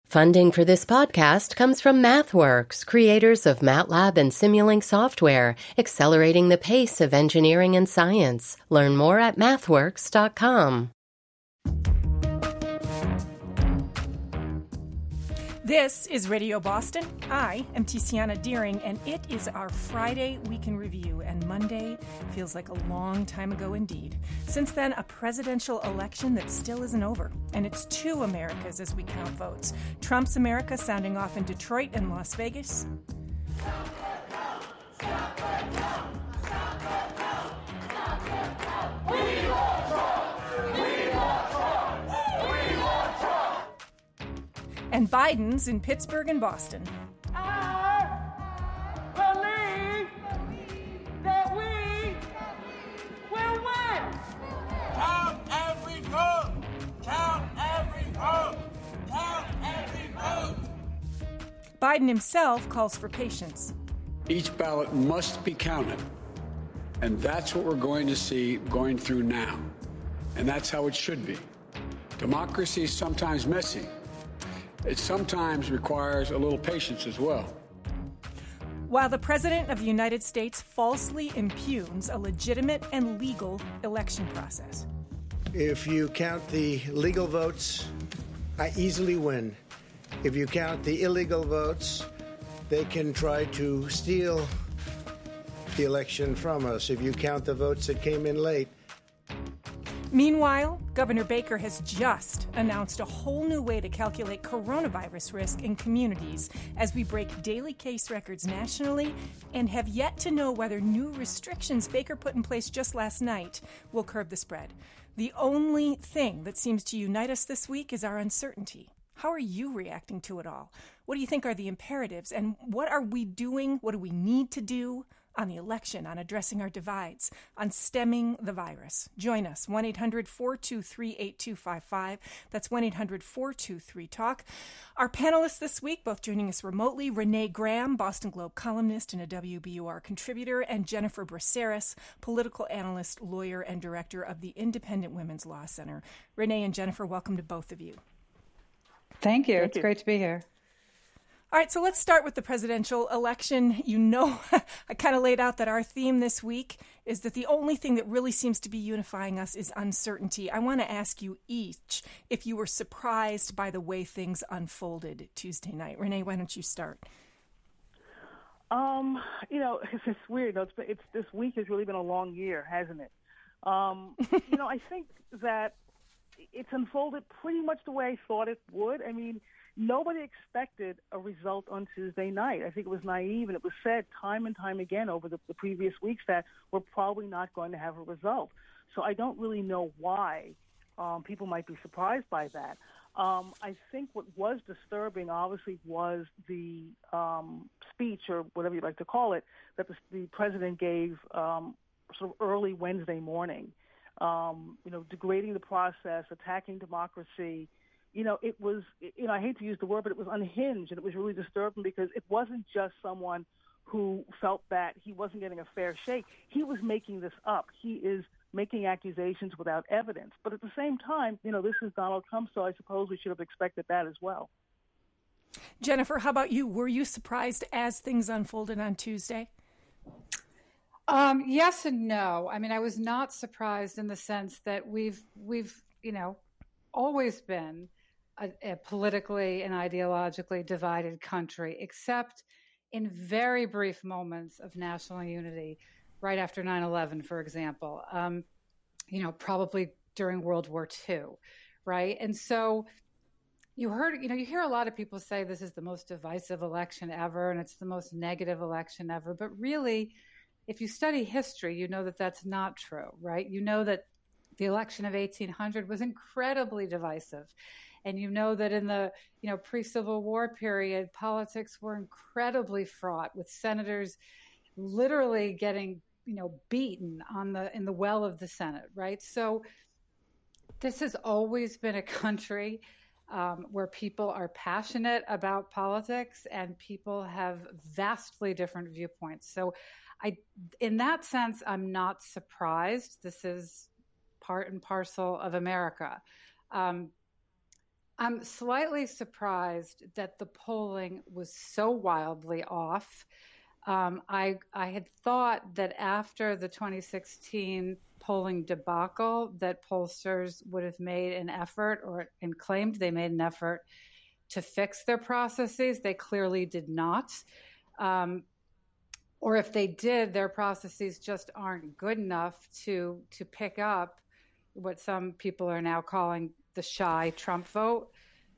Funding for this podcast comes from MathWorks, creators of MATLAB and Simulink software, accelerating the pace of engineering and science. Learn more at mathworks.com. This is Radio Boston. I am Tiziana Deering, and it is our Friday Week in Review, and Monday feels like a long time ago indeed. Since then, a presidential election that still isn't over, and it's two Americas as we count votes. Trump's America sounding off in Detroit and Las Vegas. And Biden's in Pittsburgh and Boston. I believe that we will win. Count every vote. Count every vote. Count every vote. Biden himself calls for patience. Each ballot must be counted. And that's what we're going to see going through now. And that's how it should be. Democracy is sometimes messy. It sometimes requires a little patience as well. While the President of the United States falsely impugns a legitimate and legal election process. If you count the legal votes, I easily win. If you count the illegal votes, they can try to steal the election from us. If you count the votes that came in late. Meanwhile, Governor Baker has just announced a whole new way to calculate coronavirus risk in communities as we break daily case records nationally and have yet to know whether new restrictions Baker put in place just last night will curb the spread. The only thing that seems to unite us this week is our uncertainty. How are you reacting to it all? What do you think are the imperatives? And what are we doing? What do we need to do on the election, on addressing our divides, on stemming the virus? Join us, 1-800-423-8255. That's 1-800-423-TALK. Our panelists this week, both joining us remotely, Renee Graham, Boston Globe columnist and a WBUR contributor, and Jennifer Braceras, political analyst, lawyer, and director of the Independent Women's Law Center. Renee and Jennifer, welcome to both of you. Thank you. It's great to be here. All right, so let's start with the presidential election. You know, I kind of laid out that our theme this week is that the only thing that really seems to be unifying us is uncertainty. I want to ask you each if you were surprised by the way things unfolded Tuesday night. Renee, why don't you start? It's weird. It's this week has really been a long year, hasn't it? I think that it's unfolded pretty much the way I thought it would. I mean, nobody expected a result on Tuesday night. I think it was naive, and it was said time and time again over the previous weeks that we're probably not going to have a result. So I don't really know why people might be surprised by that. I think what was disturbing, obviously, was the speech, or whatever you'd like to call it, that the president gave sort of early Wednesday morning, degrading the process, attacking democracy. It was, I hate to use the word, but it was unhinged, and it was really disturbing because it wasn't just someone who felt that he wasn't getting a fair shake. He was making this up. He is making accusations without evidence. But at the same time, this is Donald Trump, so I suppose we should have expected that as well. Jennifer, how about you? Were you surprised as things unfolded on Tuesday? Yes and no. I mean, I was not surprised in the sense that we've always been a politically and ideologically divided country, except in very brief moments of national unity, right after 9/11, for example, probably during World War II, right? And so you hear a lot of people say this is the most divisive election ever, and it's the most negative election ever. But really, if you study history, you know that that's not true, right? You know that the election of 1800 was incredibly divisive. And you know that in the pre-Civil War period, politics were incredibly fraught, with senators literally getting beaten in the well of the Senate, right? So this has always been a country where people are passionate about politics and people have vastly different viewpoints. So in that sense, I'm not surprised. This is part and parcel of America. I'm slightly surprised that the polling was so wildly off. I had thought that after the 2016 polling debacle that pollsters would have made an effort and claimed they made an effort to fix their processes. They clearly did not. Or if they did, their processes just aren't good enough to pick up what some people are now calling the shy Trump vote.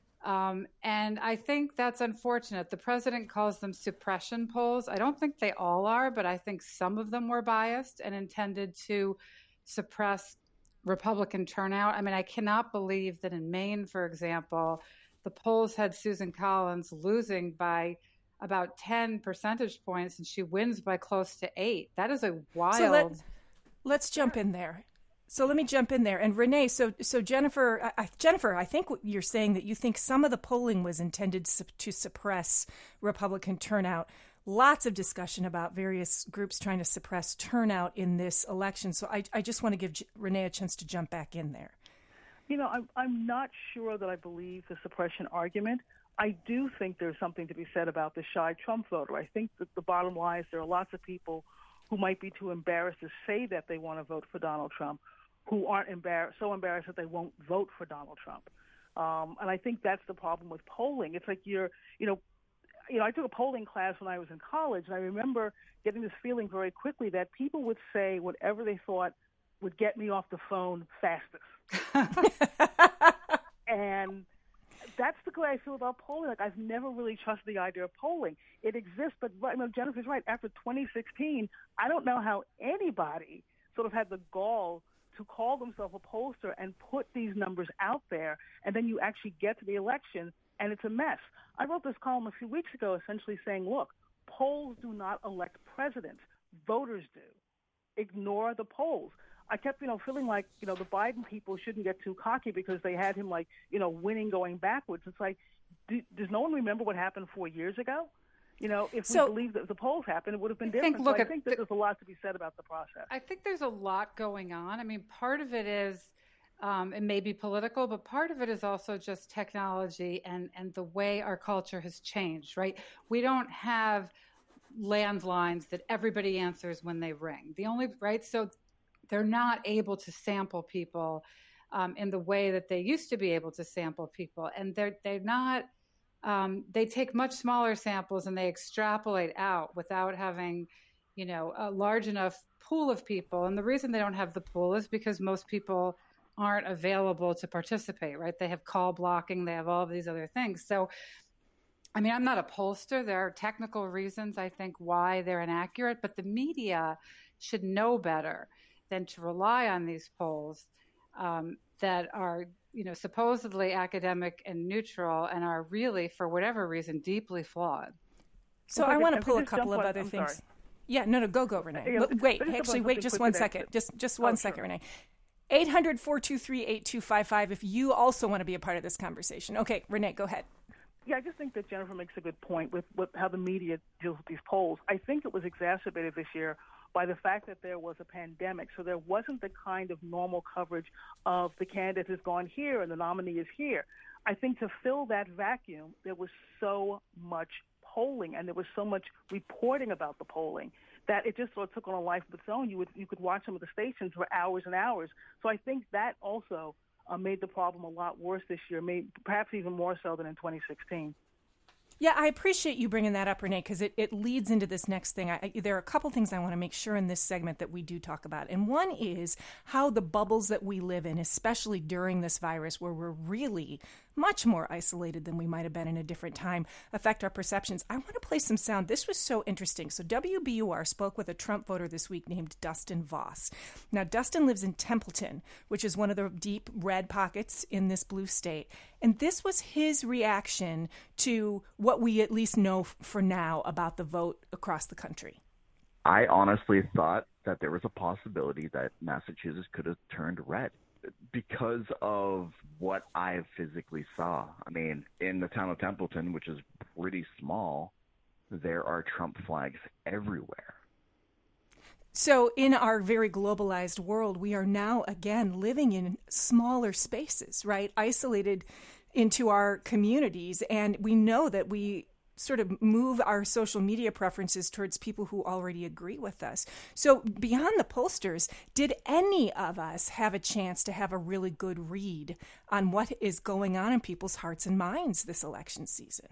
And I think that's unfortunate. The president calls them suppression polls. I don't think they all are, but I think some of them were biased and intended to suppress Republican turnout. I mean, I cannot believe that in Maine, for example, the polls had Susan Collins losing by about 10 percentage points, and she wins by close to 8. That is a wild... So let's jump in there. So let me jump in there. And Renee, so Jennifer, I think you're saying that you think some of the polling was intended to suppress Republican turnout. Lots of discussion about various groups trying to suppress turnout in this election. So I just want to give Renee a chance to jump back in there. You know, I'm not sure that I believe the suppression argument. I do think there's something to be said about the shy Trump voter. I think that the bottom line is there are lots of people who might be too embarrassed to say that they want to vote for Donald Trump, who aren't so embarrassed that they won't vote for Donald Trump. And I think that's the problem with polling. It's like I took a polling class when I was in college, and I remember getting this feeling very quickly that people would say whatever they thought would get me off the phone fastest. And that's the way I feel about polling. Like, I've never really trusted the idea of polling. It exists, but Jennifer's right. After 2016, I don't know how anybody sort of had the gall to call themselves a pollster and put these numbers out there, and then you actually get to the election, and it's a mess. I wrote this column a few weeks ago essentially saying, look, polls do not elect presidents. Voters do. Ignore the polls. I kept, feeling like, the Biden people shouldn't get too cocky because they had him, winning going backwards. It's like, does no one remember what happened 4 years ago? If we believe that the polls happened, it would have been different. I think that there's a lot to be said about the process. I think there's a lot going on. I mean, part of it is, it may be political, but part of it is also just technology and the way our culture has changed, right? We don't have landlines that everybody answers when they ring. So they're not able to sample people in the way that they used to be able to sample people. And they're not, they take much smaller samples and they extrapolate out without having, a large enough pool of people. And the reason they don't have the pool is because most people aren't available to participate, right? They have call blocking, they have all of these other things. So, I mean, I'm not a pollster. There are technical reasons, I think, why they're inaccurate, but the media should know better than to rely on these polls that are, supposedly academic and neutral and are really, for whatever reason, deeply flawed. So I want to pull a couple of other things. Sorry. Yeah, no, go, Renee. Wait just 1 second. Just 1 second, sure. Renee. 800-423-8255 if you also want to be a part of this conversation. Okay, Renee, go ahead. Yeah, I just think that Jennifer makes a good point with how the media deals with these polls. I think it was exacerbated this year by the fact that there was a pandemic. So there wasn't the kind of normal coverage of the candidate has gone here and the nominee is here. I think to fill that vacuum, there was so much polling and there was so much reporting about the polling that it just sort of took on a life of its own. You could watch some of the stations for hours and hours. So I think that also made the problem a lot worse this year, perhaps even more so than in 2016. Yeah, I appreciate you bringing that up, Renee, because it leads into this next thing. There are a couple things I want to make sure in this segment that we do talk about. And one is how the bubbles that we live in, especially during this virus, where we're really much more isolated than we might have been in a different time, affect our perceptions. I want to play some sound. This was so interesting. So WBUR spoke with a Trump voter this week named Dustin Voss. Now, Dustin lives in Templeton, which is one of the deep red pockets in this blue state. And this was his reaction to what we at least know for now about the vote across the country. I honestly thought that there was a possibility that Massachusetts could have turned red because of what I physically saw. I mean, in the town of Templeton, which is pretty small, there are Trump flags everywhere. So in our very globalized world, we are now, again, living in smaller spaces, right? Isolated into our communities. And we know that we sort of move our social media preferences towards people who already agree with us. So beyond the pollsters, did any of us have a chance to have a really good read on what is going on in people's hearts and minds this election season?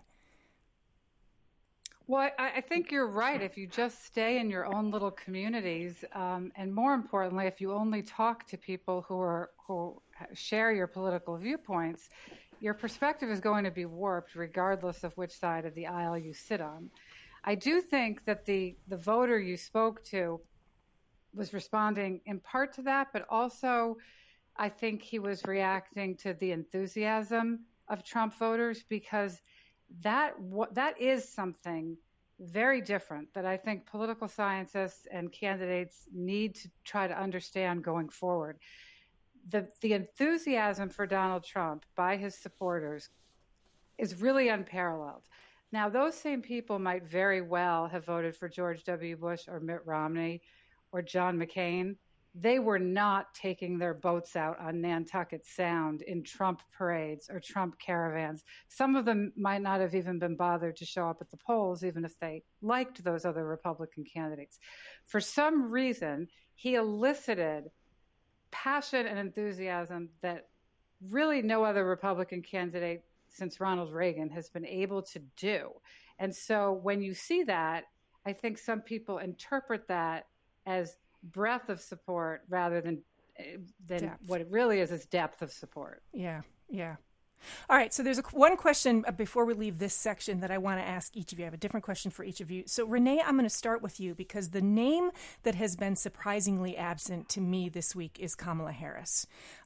Well, I think you're right. If you just stay in your own little communities, and more importantly, if you only talk to people who share your political viewpoints, your perspective is going to be warped regardless of which side of the aisle you sit on. I do think that the voter you spoke to was responding in part to that, but also I think he was reacting to the enthusiasm of Trump voters, because that is something very different that I think political scientists and candidates need to try to understand going forward. The enthusiasm for Donald Trump by his supporters is really unparalleled. Now, those same people might very well have voted for George W. Bush or Mitt Romney or John McCain. They were not taking their boats out on Nantucket Sound in Trump parades or Trump caravans. Some of them might not have even been bothered to show up at the polls, even if they liked those other Republican candidates. For some reason, he elicited passion and enthusiasm that really no other Republican candidate since Ronald Reagan has been able to do. And so when you see that, I think some people interpret that as breadth of support rather than what it really is depth of support. Yeah. All right, so there's one question before we leave this section that I want to ask each of you. I have a different question for each of you. So, Renee, I'm going to start with you, because the name that has been surprisingly absent to me this week is Kamala Harris.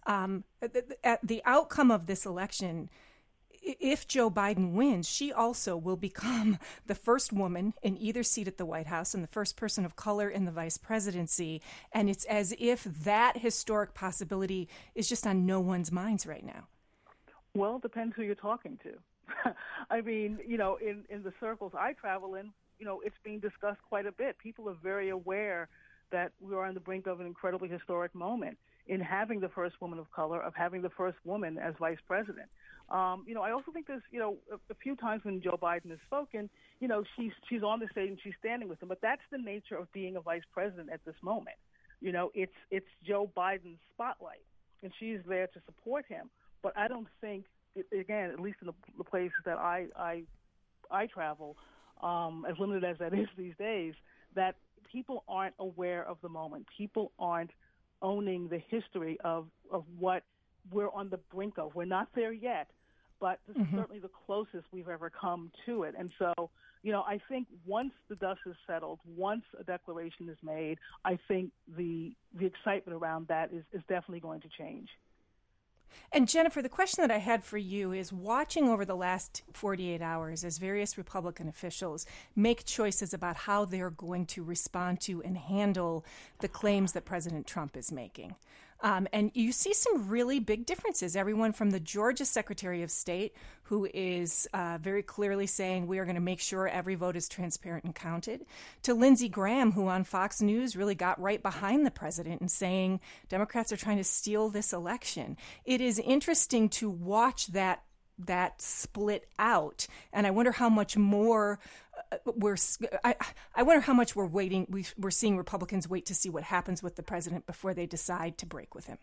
The outcome of this election, if Joe Biden wins, she also will become the first woman in either seat at the White House and the first person of color in the vice presidency. And it's as if that historic possibility is just on no one's minds right now. Well, it depends who you're talking to. I mean, in the circles I travel in, it's being discussed quite a bit. People are very aware that we are on the brink of an incredibly historic moment in having the first woman of color, of having the first woman as vice president. I also think there's, a few times when Joe Biden has spoken, she's on the stage and she's standing with him. But that's the nature of being a vice president at this moment. It's Joe Biden's spotlight, and she's there to support him. But I don't think, again, at least in the places that I travel, as limited as that is these days, that people aren't aware of the moment. People aren't owning the history of what we're on the brink of. We're not there yet, but this is certainly the closest we've ever come to it. And so, I think once the dust is settled, once a declaration is made, I think the excitement around that is definitely going to change. And Jennifer, the question that I had for you is, watching over the last 48 hours as various Republican officials make choices about how they're going to respond to and handle the claims that President Trump is making. And you see some really big differences. Everyone from the Georgia Secretary of State, who is very clearly saying we are going to make sure every vote is transparent and counted, to Lindsey Graham, who on Fox News really got right behind the president and saying Democrats are trying to steal this election. It is interesting to watch that split out, and I wonder how much more I wonder how much we're waiting. We're seeing Republicans wait to see what happens with the president before they decide to break with him.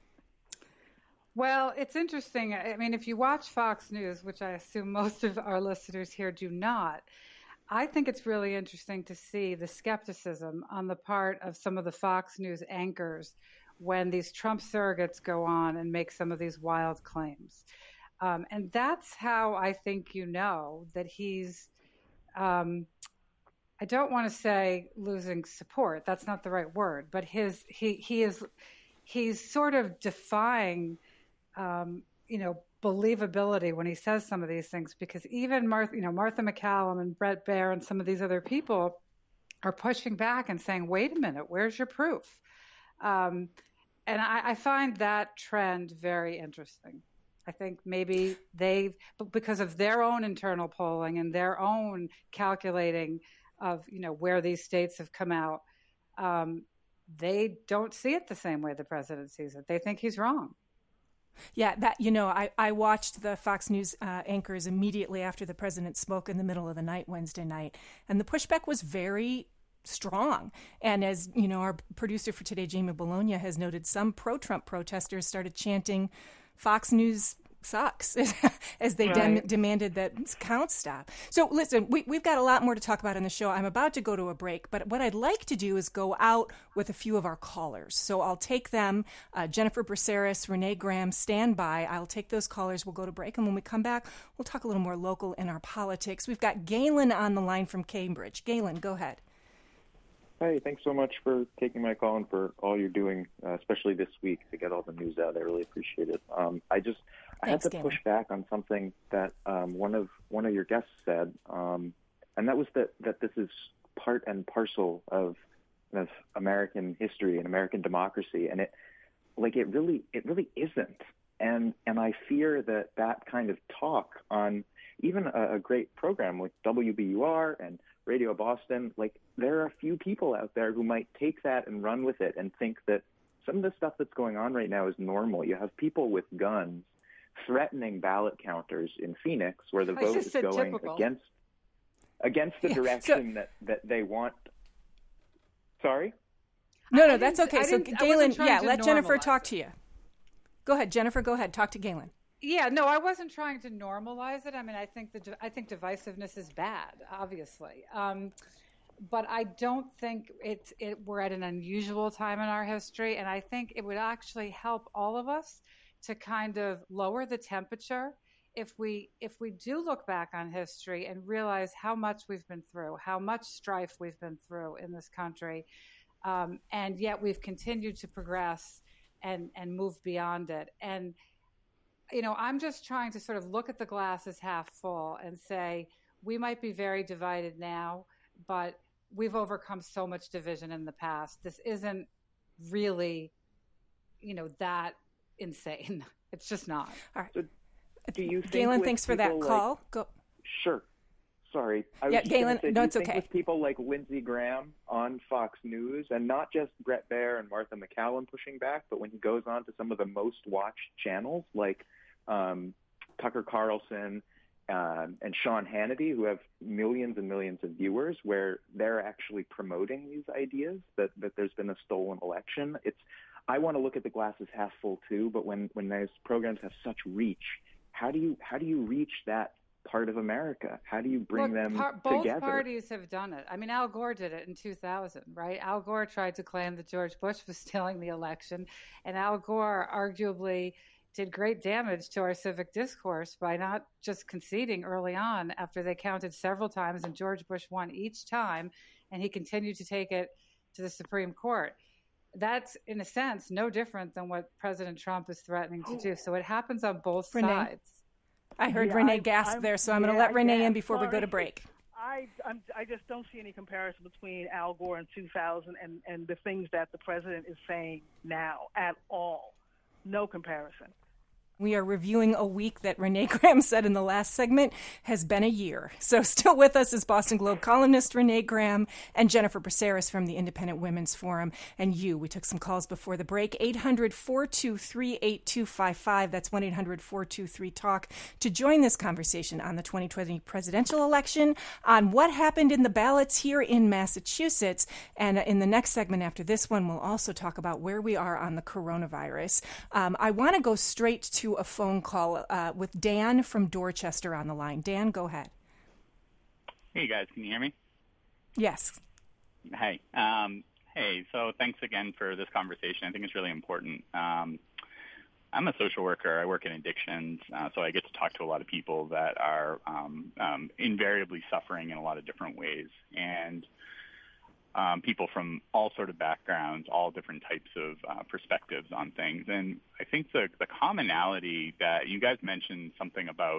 Well, it's interesting. I mean, if you watch Fox News, which I assume most of our listeners here do not, I think it's really interesting to see the skepticism on the part of some of the Fox News anchors when these Trump surrogates go on and make some of these wild claims. And that's how I think that he's, I don't want to say losing support. That's not the right word, but he's sort of defying, believability when he says some of these things, because even Martha McCallum and Bret Baier and some of these other people are pushing back and saying, wait a minute, where's your proof? And I find that trend very interesting. I think maybe because of their own internal polling and their own calculating of, where these states have come out, they don't see it the same way the president sees it. They think he's wrong. Yeah, that I watched the Fox News anchors immediately after the president spoke in the middle of the night Wednesday night, and the pushback was very strong. And as you know, our producer for today, Jamie Bologna, has noted, some pro-Trump protesters started chanting Fox News sucks as they demanded that count stop. So listen, we've got a lot more to talk about in the show. I'm about to go to a break, but what I'd like to do is go out with a few of our callers. So I'll take them. Jennifer Braceras, Renee Graham, stand by. I'll take those callers. We'll go to break, and when we come back, we'll talk a little more local in our politics. We've got Galen on the line from Cambridge. Galen, go ahead. Hey, thanks so much for taking my call and for all you're doing, especially this week, to get all the news out. I really appreciate it. I had to push back on something that one of your guests said, and that was that this is part and parcel of American history and American democracy, and it really isn't. And I fear that kind of talk on even a great program like WBUR and Radio Boston, there are a few people out there who might take that and run with it and think that some of the stuff that's going on right now is normal. You have people with guns threatening ballot counters in Phoenix, where the vote is going against the direction that they want. Sorry? No, that's okay. So Galen, let Jennifer talk to you. Go ahead, Jennifer. Go ahead. Talk to Galen. Yeah, no, I wasn't trying to normalize it. I mean, I think divisiveness is bad, obviously, but I don't think we're at an unusual time in our history, and I think it would actually help all of us to kind of lower the temperature if we do look back on history and realize how much we've been through, how much strife we've been through in this country, and yet we've continued to progress and move beyond it. And I'm just trying to sort of look at the glass as half full and say, we might be very divided now, but we've overcome so much division in the past. This isn't really, that insane. It's just not. All right. So do you think Galen, thanks for that call. Go. Sure. Sorry. Galen, no, it's okay. With people like Lindsey Graham on Fox News, and not just Bret Baier and Martha MacCallum pushing back, but when he goes on to some of the most watched channels like Tucker Carlson and Sean Hannity, who have millions and millions of viewers, where they're actually promoting these ideas that there's been a stolen election. I want to look at the glass as half full too, but when those programs have such reach, how do you reach that part of America? How do you bring them together? Both parties have done it. I mean, Al Gore did it in 2000, right? Al Gore tried to claim that George Bush was stealing the election, and Al Gore arguably did great damage to our civic discourse by not just conceding early on after they counted several times and George Bush won each time, and he continued to take it to the Supreme Court. That's, in a sense, no different than what President Trump is threatening to do. So it happens on both sides. I heard Renee gasp there, so I'm going to let Renee in before we go to break. I just don't see any comparison between Al Gore in 2000 and the things that the president is saying now at all. No comparison. We are reviewing a week that Renee Graham said in the last segment has been a year. So still with us is Boston Globe columnist Renee Graham and Jennifer Braceras from the Independent Women's Forum. And we took some calls before the break. 800-423-8255. That's 1-800-423-TALK to join this conversation on the 2020 presidential election, on what happened in the ballots here in Massachusetts. And in the next segment after this one, we'll also talk about where we are on the coronavirus. I want to go straight to a phone call with Dan from Dorchester on the line. Dan, go ahead. Hey, guys. Can you hear me? Yes. Hey. So thanks again for this conversation. I think it's really important. I'm a social worker. I work in addictions, so I get to talk to a lot of people that are invariably suffering in a lot of different ways. And people from all sort of backgrounds, all different types of perspectives on things. And I think the commonality that you guys mentioned something about,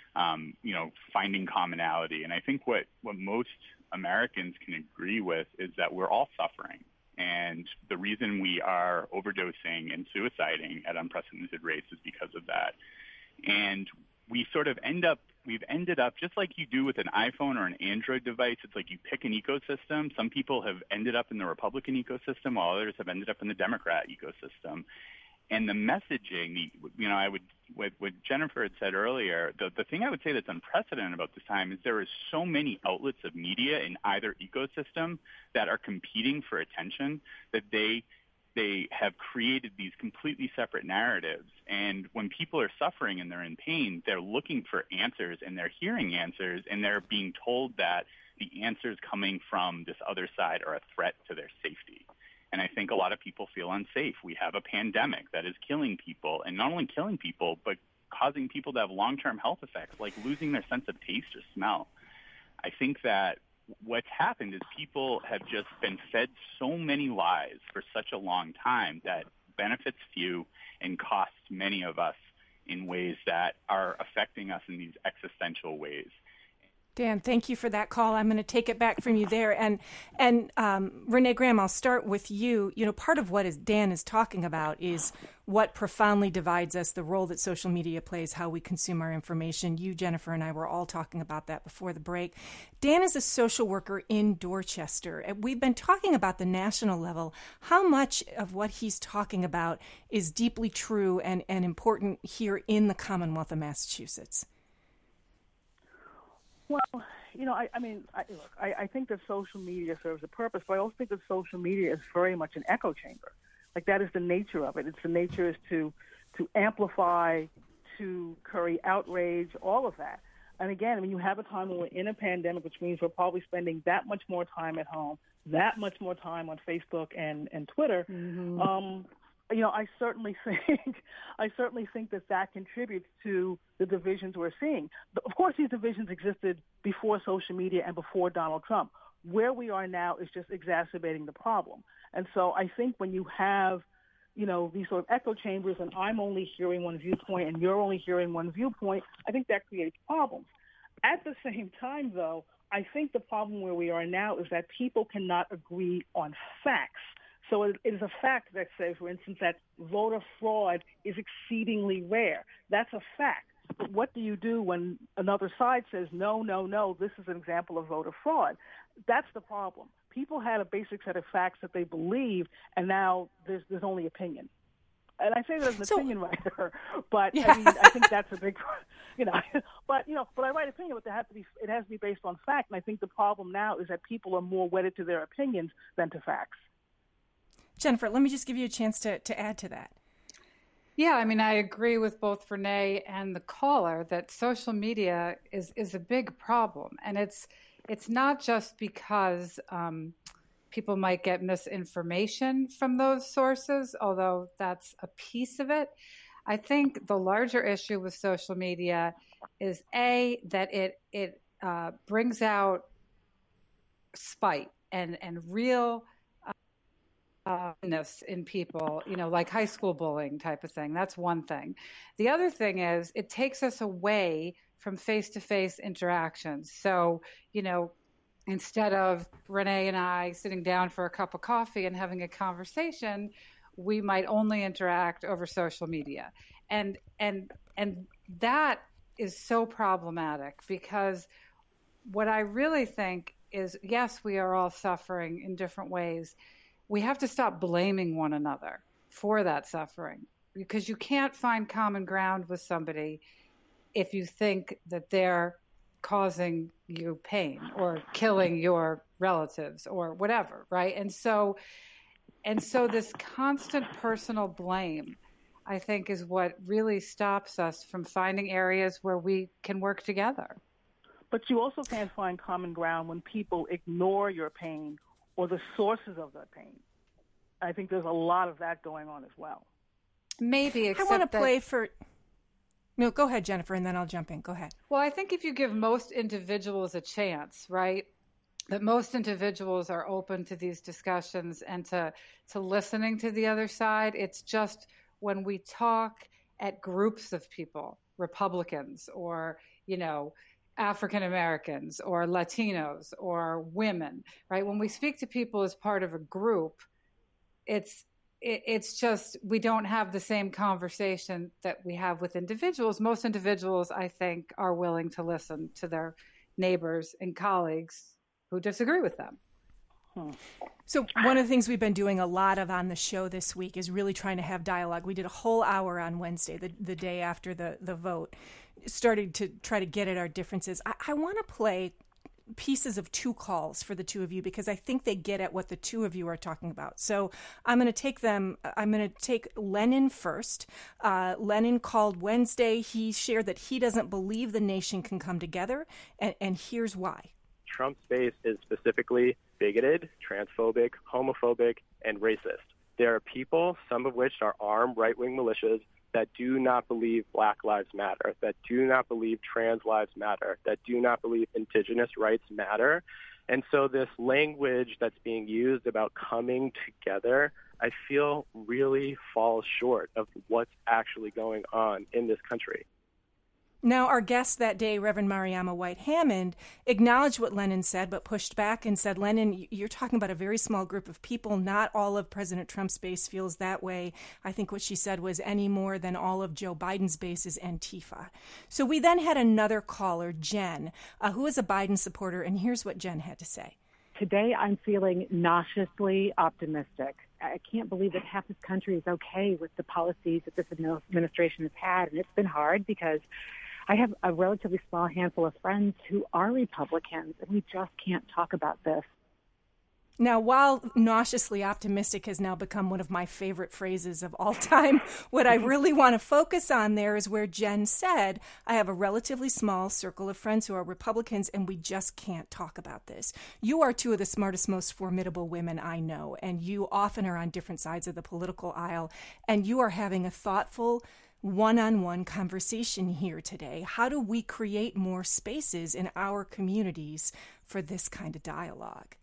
finding commonality. And I think what most Americans can agree with is that we're all suffering. And the reason we are overdosing and suiciding at unprecedented rates is because of that. And we sort of we've ended up just like you do with an iPhone or an Android device. It's like you pick an ecosystem. Some people have ended up in the Republican ecosystem while others have ended up in the Democrat ecosystem. And the messaging, I would, what Jennifer had said earlier, the thing I would say that's unprecedented about this time is there is so many outlets of media in either ecosystem that are competing for attention that they have created these completely separate narratives. And when people are suffering and they're in pain, they're looking for answers and they're hearing answers and they're being told that the answers coming from this other side are a threat to their safety. And I think a lot of people feel unsafe. We have a pandemic that is killing people, and not only killing people, but causing people to have long-term health effects like losing their sense of taste or smell. I think that what's happened is people have just been fed so many lies for such a long time that benefits few and costs many of us in ways that are affecting us in these existential ways. Dan, thank you for that call. I'm going to take it back from you there. And Renee Graham, I'll start with you. Part of what Dan is talking about is what profoundly divides us, the role that social media plays, how we consume our information. You, Jennifer, and I were all talking about that before the break. Dan is a social worker in Dorchester. We've been talking about the national level. How much of what he's talking about is deeply true and important here in the Commonwealth of Massachusetts? Well, I think that social media serves a purpose, but I also think that social media is very much an echo chamber. Like, that is the nature of it. It's the nature is to amplify, to curry outrage, all of that. And again, when you have a time when we're in a pandemic, which means we're probably spending that much more time at home, that much more time on Facebook and Twitter, I certainly think that contributes to the divisions we're seeing. But of course, these divisions existed before social media and before Donald Trump. Where we are now is just exacerbating the problem. And so I think when you have, these sort of echo chambers and I'm only hearing one viewpoint and you're only hearing one viewpoint, I think that creates problems. At the same time, though, I think the problem where we are now is that people cannot agree on facts. So it is a fact that says, for instance, that voter fraud is exceedingly rare. That's a fact. But what do you do when another side says, no, this is an example of voter fraud? That's the problem. People had a basic set of facts that they believed, and now there's only opinion. And I say that as an opinion writer, but yeah. I think that's a big, but I write opinion, but it has to be based on fact. And I think the problem now is that people are more wedded to their opinions than to facts. Jennifer, let me just give you a chance to add to that. Yeah, I agree with both Renee and the caller that social media is a big problem. And it's not just because people might get misinformation from those sources, although that's a piece of it. I think the larger issue with social media is, that it brings out spite and real in people, like high school bullying type of thing. That's one thing. The other thing is it takes us away from face-to-face interactions. So, instead of Renee and I sitting down for a cup of coffee and having a conversation, we might only interact over social media. And that is so problematic, because what I really think is, yes, we are all suffering in different ways. We have to stop blaming one another for that suffering, because you can't find common ground with somebody if you think that they're causing you pain or killing your relatives or whatever, right? And so this constant personal blame, I think, is what really stops us from finding areas where we can work together. But you also can't find common ground when people ignore your pain or the sources of that pain. I think there's a lot of that going on as well. Maybe, except I want to play for... No, go ahead, Jennifer, and then I'll jump in. Go ahead. Well, I think if you give most individuals a chance, right, that most individuals are open to these discussions and to listening to the other side. It's just when we talk at groups of people, Republicans or, African Americans or Latinos or women, right? When we speak to people as part of a group, it's just we don't have the same conversation that we have with individuals. Most individuals, I think, are willing to listen to their neighbors and colleagues who disagree with them. So one of the things we've been doing a lot of on the show this week is really trying to have dialogue. We did a whole hour on Wednesday, the day after the vote, started to try to get at our differences. I want to play pieces of two calls for the two of you because I think they get at what the two of you are talking about. So I'm going to take Lennon first. Lennon called Wednesday. He shared that he doesn't believe the nation can come together, and here's why. Trump's base is specifically bigoted, transphobic, homophobic, and racist. There are people, some of which are armed right-wing militias, that do not believe Black Lives Matter, that do not believe trans lives matter, that do not believe indigenous rights matter. And so this language that's being used about coming together, I feel really falls short of what's actually going on in this country. Now, our guest that day, Reverend Mariama White Hammond, acknowledged what Lennon said, but pushed back and said, Lennon, you're talking about a very small group of people. Not all of President Trump's base feels that way. I think what she said was any more than all of Joe Biden's base is Antifa. So we then had another caller, Jen, who is a Biden supporter, and here's what Jen had to say. Today, I'm feeling nauseously optimistic. I can't believe that half this country is okay with the policies that this administration has had, and it's been hard because I have a relatively small handful of friends who are Republicans, and we just can't talk about this. Now, while nauseously optimistic has now become one of my favorite phrases of all time, what I really want to focus on there is where Jen said, I have a relatively small circle of friends who are Republicans, and we just can't talk about this. You are two of the smartest, most formidable women I know, and you often are on different sides of the political aisle, and you are having a thoughtful, one-on-one conversation here today. How do we create more spaces in our communities for this kind of dialogue?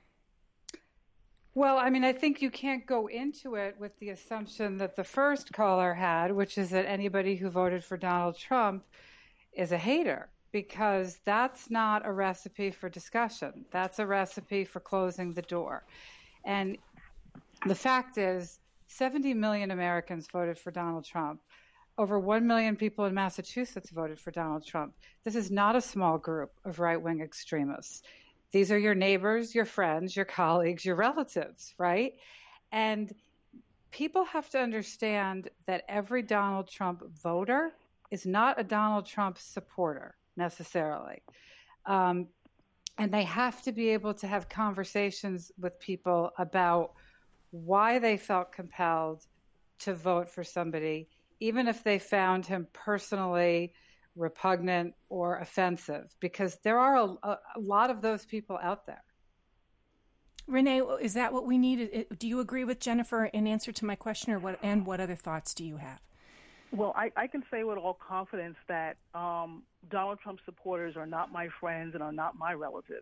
Well, I mean, I think you can't go into it with the assumption that the first caller had, which is that anybody who voted for Donald Trump is a hater, because that's not a recipe for discussion. That's a recipe for closing the door. And the fact is, 70 million Americans voted for Donald Trump. Over 1 million people in Massachusetts voted for Donald Trump. This is not a small group of right-wing extremists. These are your neighbors, your friends, your colleagues, your relatives, right? And people have to understand that every Donald Trump voter is not a Donald Trump supporter necessarily. And they have to be able to have conversations with people about why they felt compelled to vote for somebody, even if they found him personally repugnant or offensive, because there are a lot of those people out there. Renee, is that what we need? Do you agree with Jennifer in answer to my question, or what other thoughts do you have? Well, I can say with all confidence that Donald Trump supporters are not my friends and are not my relatives,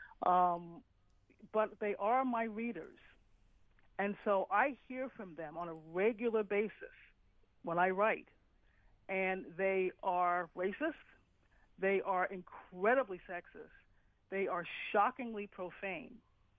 but they are my readers. And so I hear from them on a regular basis when I write. And they are racist. They are incredibly sexist. They are shockingly profane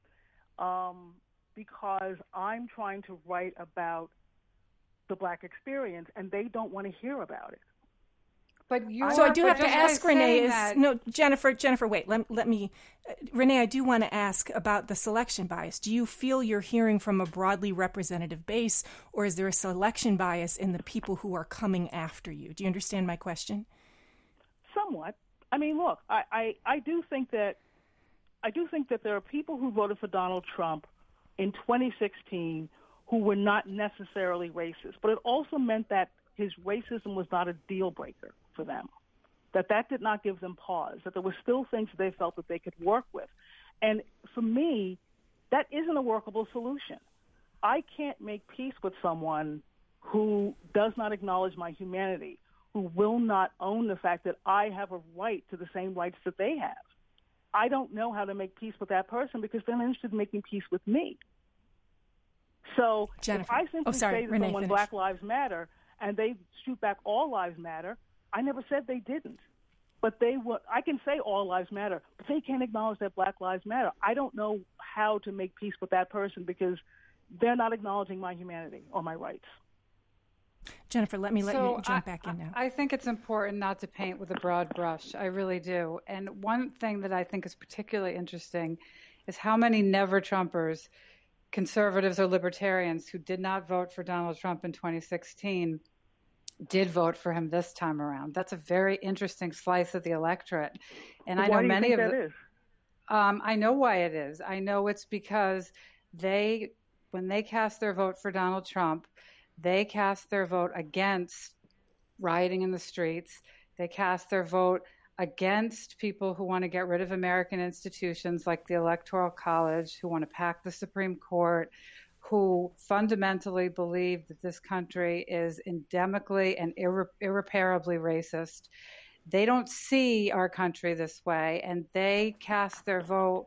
because I'm trying to write about the Black experience, and they don't want to hear about it. But so I do have to ask Renee. No, Jennifer, wait. Let me. Renee, I do want to ask about the selection bias. Do you feel you're hearing from a broadly representative base, or is there a selection bias in the people who are coming after you? Do you understand my question? Somewhat. I mean, look, I do think that there are people who voted for Donald Trump in 2016 who were not necessarily racist, but it also meant that his racism was not a deal breaker for them, that did not give them pause, that there were still things that they felt that they could work with. And for me, that isn't a workable solution. I can't make peace with someone who does not acknowledge my humanity, who will not own the fact that I have a right to the same rights that they have. I don't know how to make peace with that person because they're not interested in making peace with me. So Jennifer. If I simply say to Renee, someone, finish. Black Lives Matter, and they shoot back all lives matter, I never said they didn't. But I can say all lives matter, but they can't acknowledge that Black Lives Matter. I don't know how to make peace with that person because they're not acknowledging my humanity or my rights. Jennifer, let me let you jump back in now. I think it's important not to paint with a broad brush. I really do. And one thing that I think is particularly interesting is how many never-Trumpers, conservatives or libertarians who did not vote for Donald Trump in 2016 did vote for him this time around. That's a very interesting slice of the electorate. And I know many of them. I know why it is. I know it's because when they cast their vote for Donald Trump, they cast their vote against rioting in the streets. They cast their vote against people who want to get rid of American institutions like the Electoral College, who want to pack the Supreme Court, who fundamentally believe that this country is endemically and irreparably racist. They don't see our country this way, and they cast their vote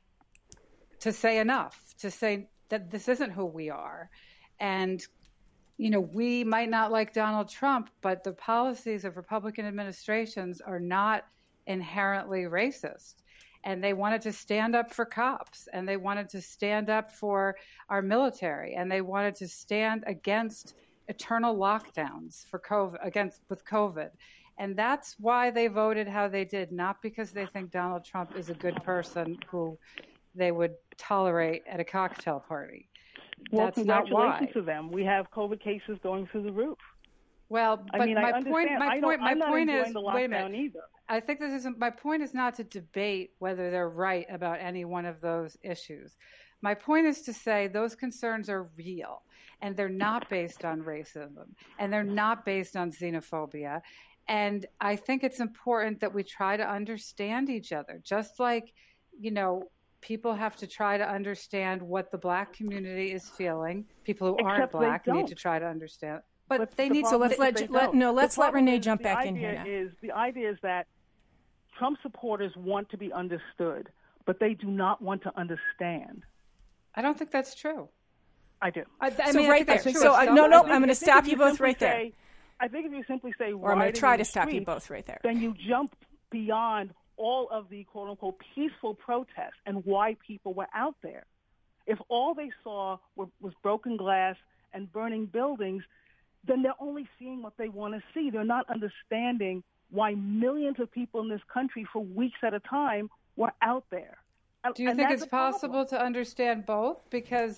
to say enough, to say that this isn't who we are. And, you know, we might not like Donald Trump, but the policies of Republican administrations are not inherently racist. And they wanted to stand up for cops, and they wanted to stand up for our military, and they wanted to stand against eternal lockdowns for COVID. And that's why they voted how they did, not because they think Donald Trump is a good person who they would tolerate at a cocktail party. Well, That's not why. congratulations to them. We have COVID cases going through the roof. Well, but I mean, my I point is, the wait a minute. Either. I think this isn't. My point is not to debate whether they're right about any one of those issues. My point is to say those concerns are real, and they're not based on racism, and they're not based on xenophobia. And I think it's important that we try to understand each other, just like, you know, people have to try to understand what the Black community is feeling. People who aren't Black need to try to understand. But they need to. Let's let Renee jump back in here now. The idea is that Trump supporters want to be understood, but they do not want to understand. I don't think that's true. I do. I'm going to stop you both right there. I think if you simply say, or I'm going to try to stop you both right there, then you jump beyond all of the quote-unquote peaceful protests and why people were out there. If all they saw was broken glass and burning buildings, then they're only seeing what they want to see. They're not understanding why millions of people in this country for weeks at a time were out there. Do you think it's possible to understand both? Because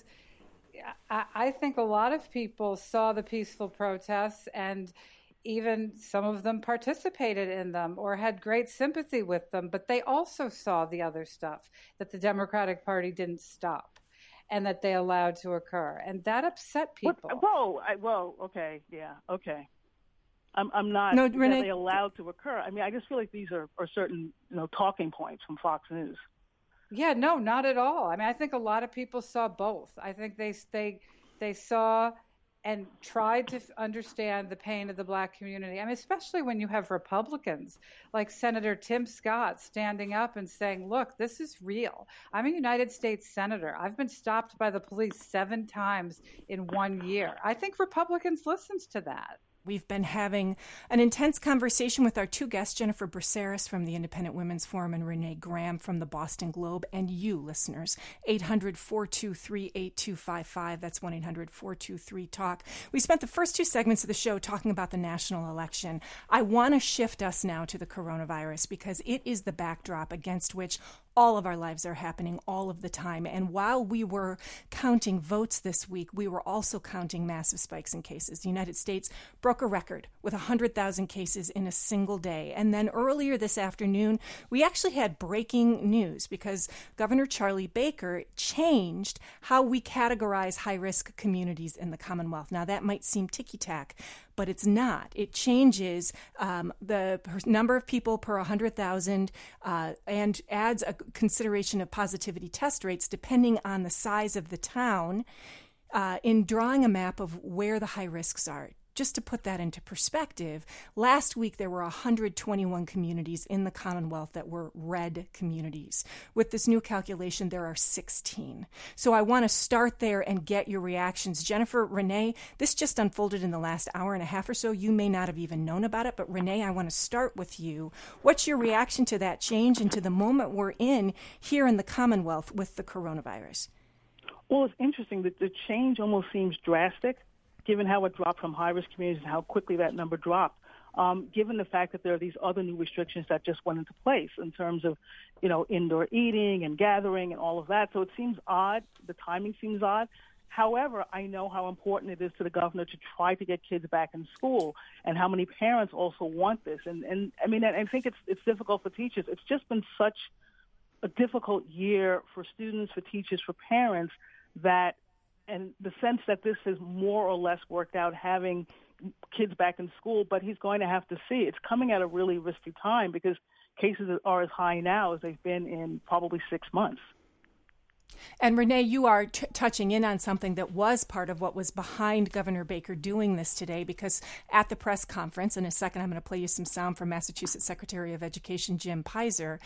I think a lot of people saw the peaceful protests, and even some of them participated in them or had great sympathy with them, but they also saw the other stuff that the Democratic Party didn't stop and that they allowed to occur. And that upset people. Okay. I'm not Renee, that they allowed to occur. I mean, I just feel like these are certain, talking points from Fox News. Yeah, no, not at all. I mean, I think a lot of people saw both. I think they saw and tried to understand the pain of the Black community. I mean, especially when you have Republicans like Senator Tim Scott standing up and saying, look, this is real. I'm a United States Senator. I've been stopped by the police 7 times in 1 year. I think Republicans listened to that. We've been having an intense conversation with our two guests, Jennifer Braceras from the Independent Women's Forum and Renee Graham from the Boston Globe, and you, listeners. 800-423-8255. That's 1-800-423-TALK. We spent the first 2 segments of the show talking about the national election. I want to shift us now to the coronavirus because it is the backdrop against which all of our lives are happening all of the time. And while we were counting votes this week, we were also counting massive spikes in cases. The United States broke a record with 100,000 cases in a single day. And then earlier this afternoon, we actually had breaking news because Governor Charlie Baker changed how we categorize high-risk communities in the Commonwealth. Now, that might seem ticky-tack, but it's not. It changes the number of people per 100,000 and adds a consideration of positivity test rates depending on the size of the town in drawing a map of where the high risks are. Just to put that into perspective, last week there were 121 communities in the Commonwealth that were red communities. With this new calculation, there are 16. So I want to start there and get your reactions. Jennifer, Renee, this just unfolded in the last hour and a half or so. You may not have even known about it, but Renee, I want to start with you. What's your reaction to that change and to the moment we're in here in the Commonwealth with the coronavirus? Well, it's interesting that the change almost seems drastic, given how it dropped from high-risk communities and how quickly that number dropped. given the fact that there are these other new restrictions that just went into place in terms of, indoor eating and gathering and all of that. So it seems odd. The timing seems odd. However, I know how important it is to the governor to try to get kids back in school, and how many parents also want this. And I mean, I think it's difficult for teachers. It's just been such a difficult year for students, for teachers, for parents, and the sense that this has more or less worked out, having kids back in school, but he's going to have to see. It's coming at a really risky time because cases are as high now as they've been in probably 6 months. And Renee, you are touching in on something that was part of what was behind Governor Baker doing this today, because at the press conference, in a second I'm going to play you some sound from Massachusetts Secretary of Education Jim Pizer,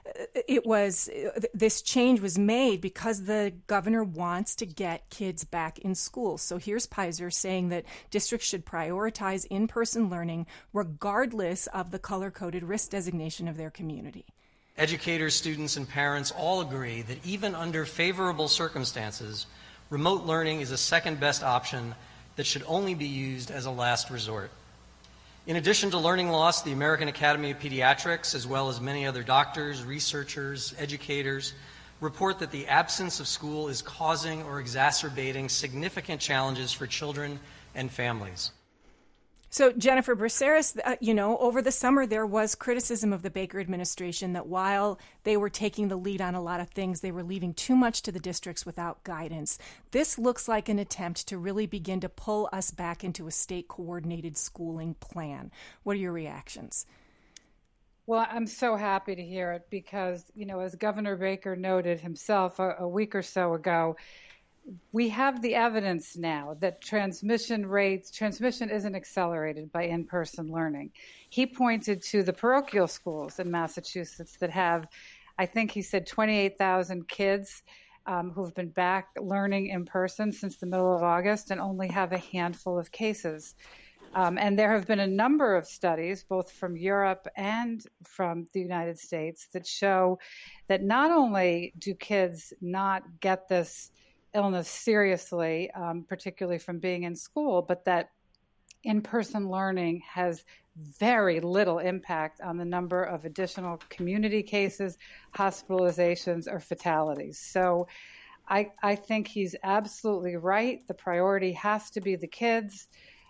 this change was made because the governor wants to get kids back in school. So here's Pizer saying that districts should prioritize in-person learning regardless of the color-coded risk designation of their community. Educators, students, and parents all agree that even under favorable circumstances, remote learning is a second-best option that should only be used as a last resort. In addition to learning loss, the American Academy of Pediatrics, as well as many other doctors, researchers, educators, report that the absence of school is causing or exacerbating significant challenges for children and families. So, Jennifer Braceras, over the summer there was criticism of the Baker administration that while they were taking the lead on a lot of things, they were leaving too much to the districts without guidance. This looks like an attempt to really begin to pull us back into a state-coordinated schooling plan. What are your reactions? Well, I'm so happy to hear it because, as Governor Baker noted himself a week or so ago, we have the evidence now that transmission isn't accelerated by in-person learning. He pointed to the parochial schools in Massachusetts that have, I think he said 28,000 kids who've been back learning in person since the middle of August and only have a handful of cases. And there have been a number of studies, both from Europe and from the United States, that show that not only do kids not get this illness seriously, particularly from being in school, but that in-person learning has very little impact on the number of additional community cases, hospitalizations, or fatalities. So I think he's absolutely right. The priority has to be the kids.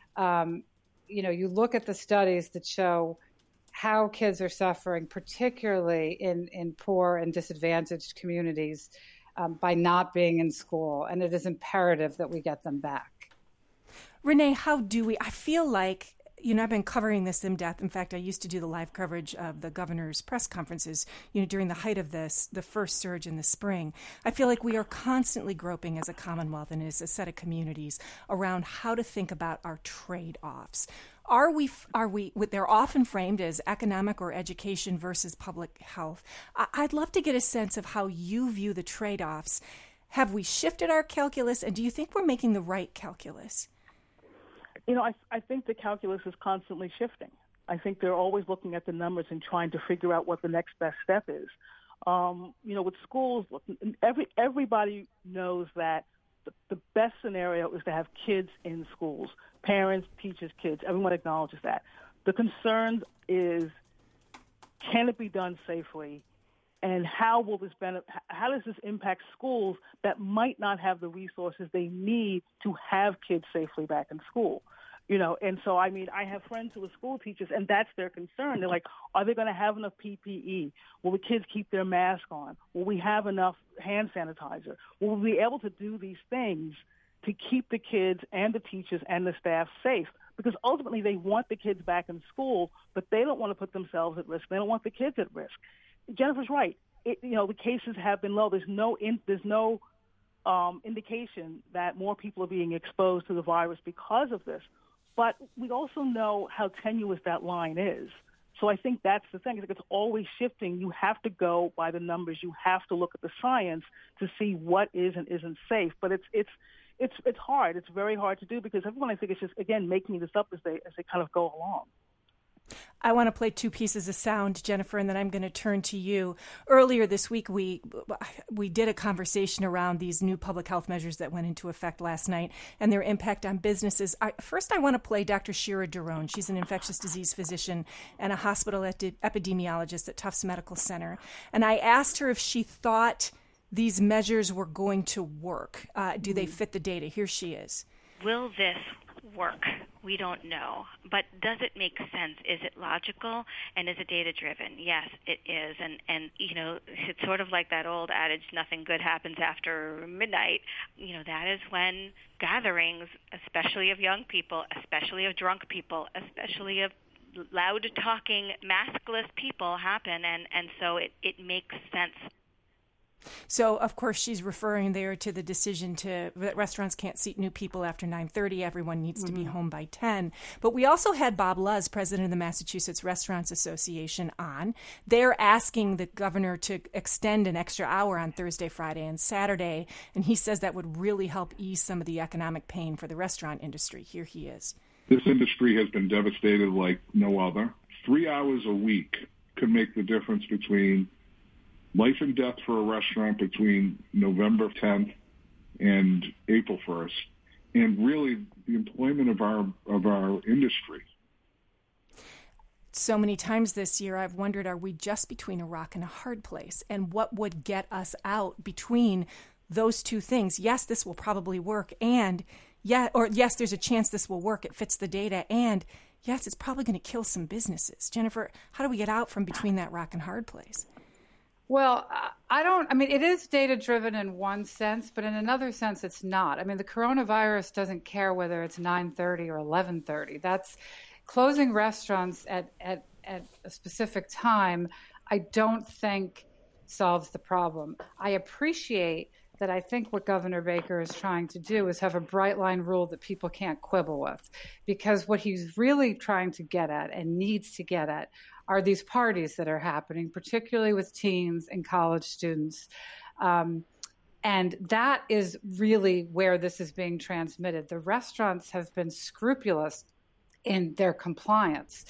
You look at the studies that show how kids are suffering, particularly in poor and disadvantaged communities, by not being in school, and it is imperative that we get them back. Renee, I feel like, I've been covering this in depth. In fact, I used to do the live coverage of the governor's press conferences, during the height of the first surge in the spring. I feel like we are constantly groping as a Commonwealth and as a set of communities around how to think about our trade-offs. Are we? They're often framed as economic or education versus public health. I'd love to get a sense of how you view the trade-offs. Have we shifted our calculus, and do you think we're making the right calculus? I think the calculus is constantly shifting. I think they're always looking at the numbers and trying to figure out what the next best step is. With schools, everybody knows that the best scenario is to have kids in schools. Parents, teachers, kids, everyone acknowledges that. The concern is, can it be done safely? And how does this impact schools that might not have the resources they need to have kids safely back in school? And so, I have friends who are school teachers, and that's their concern. They're like, are they going to have enough PPE? Will the kids keep their mask on? Will we have enough hand sanitizer? Will we be able to do these things to keep the kids and the teachers and the staff safe? Because ultimately they want the kids back in school, but they don't want to put themselves at risk. They don't want the kids at risk. Jennifer's right. The cases have been low. There's no indication that more people are being exposed to the virus because of this. But we also know how tenuous that line is. So I think that's the thing. It's always shifting. You have to go by the numbers. You have to look at the science to see what is and isn't safe. But it's hard. It's very hard to do because everyone, I think, is just, again, making this up as they kind of go along. I want to play two pieces of sound, Jennifer, and then I'm going to turn to you. Earlier this week, we did a conversation around these new public health measures that went into effect last night and their impact on businesses. First, I want to play Dr. Shira Daron. She's an infectious disease physician and a hospital epidemiologist at Tufts Medical Center. And I asked her if she thought these measures were going to work. Do they fit the data? Here she is. Will this work? We don't know. But does it make sense? Is it logical? And is it data-driven? Yes, it is. And you know, it's sort of like that old adage, nothing good happens after midnight. You know, that is when gatherings, especially of young people, especially of drunk people, especially of loud-talking, maskless people happen. And so it makes sense. So, of course, she's referring there to the decision that restaurants can't seat new people after 9:30. Everyone needs to be home by 10. But we also had Bob Luz, president of the Massachusetts Restaurants Association, on. They're asking the governor to extend an extra hour on Thursday, Friday, and Saturday. And he says that would really help ease some of the economic pain for the restaurant industry. Here he is. This industry has been devastated like no other. 3 hours a week could make the difference between life and death for a restaurant between November 10th and April 1st, and really the employment of our industry. So many times this year, I've wondered, are we just between a rock and a hard place? And what would get us out between those two things? Yes, this will probably work, and yes, there's a chance this will work. It fits the data, and yes, it's probably going to kill some businesses. Jennifer, how do we get out from between that rock and hard place? Well, it is data-driven in one sense, but in another sense, it's not. I mean, the coronavirus doesn't care whether it's 9:30 or 11:30. That's closing restaurants at a specific time, I don't think solves the problem. I appreciate that. I think what Governor Baker is trying to do is have a bright line rule that people can't quibble with, because what he's really trying to get at and needs to get at are these parties that are happening, particularly with teens and college students. And that is really where this is being transmitted. The restaurants have been scrupulous in their compliance.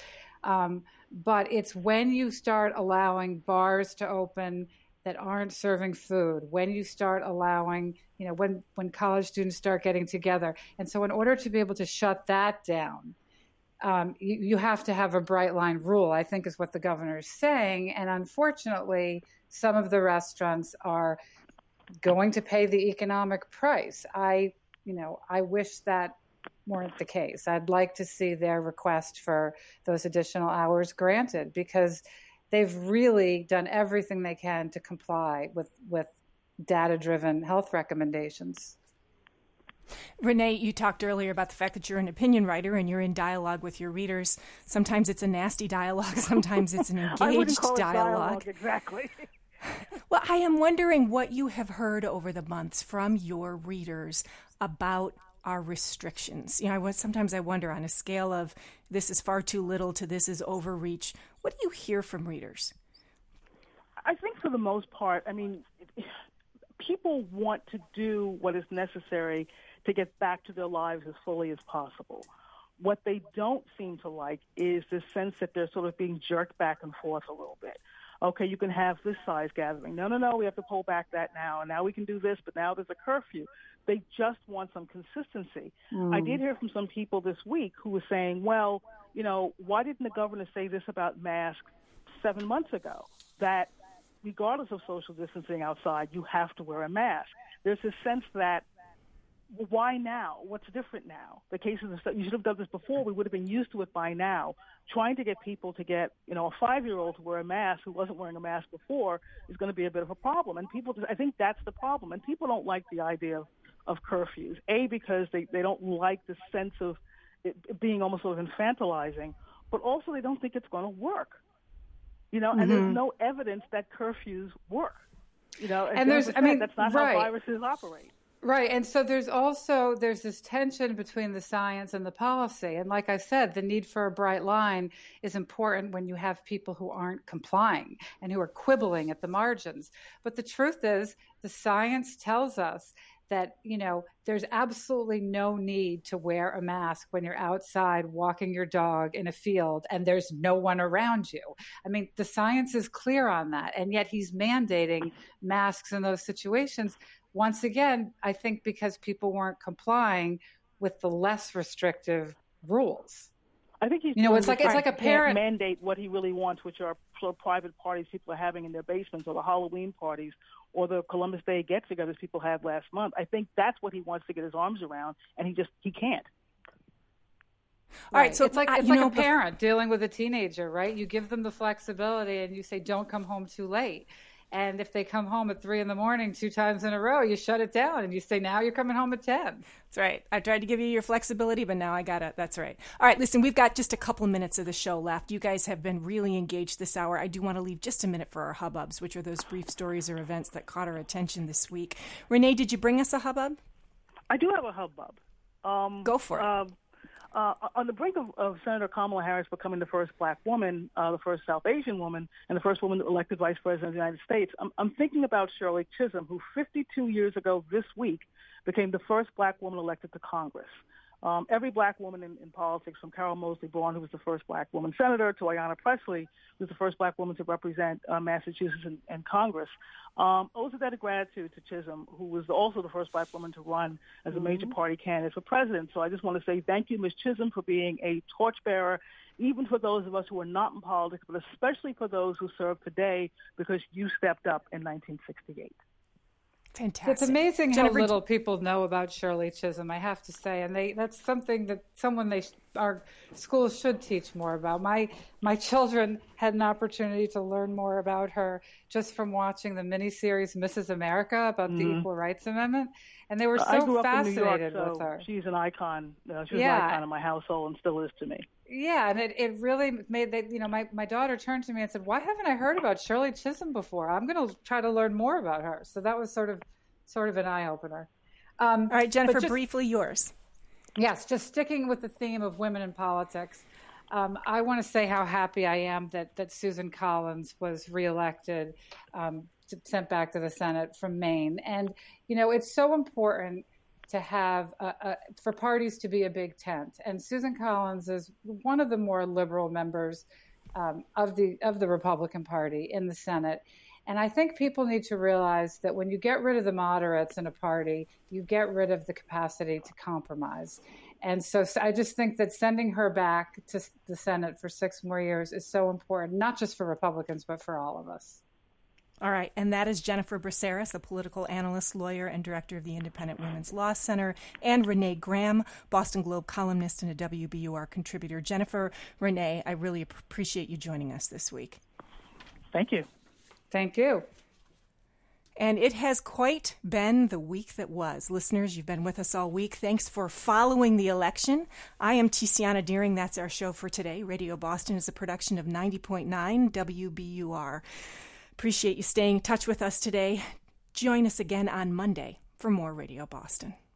But it's when you start allowing bars to open that aren't serving food, when you start allowing, when college students start getting together. And so in order to be able to shut that down, you have to have a bright line rule, I think is what the governor is saying. And unfortunately, some of the restaurants are going to pay the economic price. I wish that weren't the case. I'd like to see their request for those additional hours granted, because they've really done everything they can to comply with data-driven health recommendations. Renee, you talked earlier about the fact that you're an opinion writer and you're in dialogue with your readers. Sometimes it's a nasty dialogue. Sometimes it's an engaged I wouldn't call it dialogue. Exactly. Well, I am wondering what you have heard over the months from your readers about our restrictions. Sometimes I wonder, on a scale of this is far too little to this is overreach, what do you hear from readers? I think for the most part, people want to do what is necessary to get back to their lives as fully as possible. What they don't seem to like is the sense that they're sort of being jerked back and forth a little bit. Okay, you can have this size gathering. No, we have to pull back that now. And now we can do this, but now there's a curfew. They just want some consistency. I did hear from some people this week who were saying, well, why didn't the governor say this about masks 7 months ago? That regardless of social distancing outside, you have to wear a mask. There's a sense that, why now? What's different now? The cases of stuff, you should have done this before. We would have been used to it by now. Trying to get people to get, a 5-year-old to wear a mask who wasn't wearing a mask before is going to be a bit of a problem. And I think that's the problem. And people don't like the idea of curfews, because they don't like the sense of it being almost sort of infantilizing, but also they don't think it's going to work. And there's no evidence that curfews work. And that's not how viruses operate. Right. And so there's this tension between the science and the policy. And like I said, the need for a bright line is important when you have people who aren't complying and who are quibbling at the margins. But the truth is, the science tells us that, there's absolutely no need to wear a mask when you're outside walking your dog in a field and there's no one around you. I mean, the science is clear on that. And yet he's mandating masks in those situations. Once again, I think because people weren't complying with the less restrictive rules. I think he's it's like a parent mandate what he really wants, which are private parties people are having in their basements, or the Halloween parties, or the Columbus Day get-togethers people had last month. I think that's what he wants to get his arms around, and he can't. All right, so it's like a parent dealing with a teenager, right? You give them the flexibility, and you say, "Don't come home too late." And if they come home at 3 a.m. 2 times in a row, you shut it down and you say, now you're coming home at 10. That's right. I tried to give you your flexibility, but now I got it. That's right. All right, listen, we've got just a couple minutes of the show left. You guys have been really engaged this hour. I do want to leave just a minute for our hubbubs, which are those brief stories or events that caught our attention this week. Renee, did you bring us a hubbub? I do have a hubbub. Go for it. On the brink of Senator Kamala Harris becoming the first black woman, the first South Asian woman, and the first woman elected vice president of the United States, I'm thinking about Shirley Chisholm, who 52 years ago this week became the first black woman elected to Congress. Every black woman in politics, from Carol Moseley Braun, who was the first black woman senator, to Ayanna Pressley, who was the first black woman to represent Massachusetts in Congress, owes a debt of gratitude to Chisholm, who was also the first black woman to run as a major party candidate for president. So I just want to say thank you, Ms. Chisholm, for being a torchbearer, even for those of us who are not in politics, but especially for those who serve today, because you stepped up in 1968. Fantastic. It's amazing how little people know about Shirley Chisholm, I have to say, and that's something that our schools should teach more about. My children had an opportunity to learn more about her just from watching the miniseries Mrs. America about the Equal Rights Amendment, and they were so I grew up fascinated in New York, with her. She's an icon. She was an icon in my household and still is to me. Yeah, and it really made that, my daughter turned to me and said, why haven't I heard about Shirley Chisholm before? I'm going to try to learn more about her. So that was sort of an eye-opener. All right, Jennifer, briefly yours. Yes, just sticking with the theme of women in politics, I want to say how happy I am that Susan Collins was reelected, sent back to the Senate from Maine. And, it's so important to have for parties to be a big tent. And Susan Collins is one of the more liberal members of the Republican Party in the Senate. And I think people need to realize that when you get rid of the moderates in a party, you get rid of the capacity to compromise. And so I just think that sending her back to the Senate for 6 more years is so important, not just for Republicans, but for all of us. All right, and that is Jennifer Braceras, a political analyst, lawyer, and director of the Independent Women's Law Center, and Renee Graham, Boston Globe columnist and a WBUR contributor. Jennifer, Renee, I really appreciate you joining us this week. Thank you. Thank you. And it has quite been the week that was. Listeners, you've been with us all week. Thanks for following the election. I am Tiziana Deering. That's our show for today. Radio Boston is a production of 90.9 WBUR. Appreciate you staying in touch with us today. Join us again on Monday for more Radio Boston.